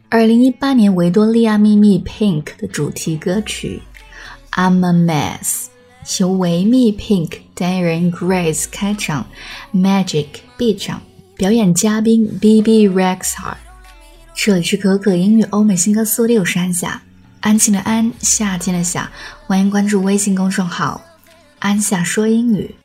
2018年维多利亚秘密 Pink 的主题歌曲 I'm a Mess， 由维密 Pink Darren Grace 开场， Magic 闭场，表演嘉宾 BB Rexha。 这里是可可英语欧美新歌速递，我是安夏，安静的安，夏天的夏，欢迎关注微信公众号安夏说英语。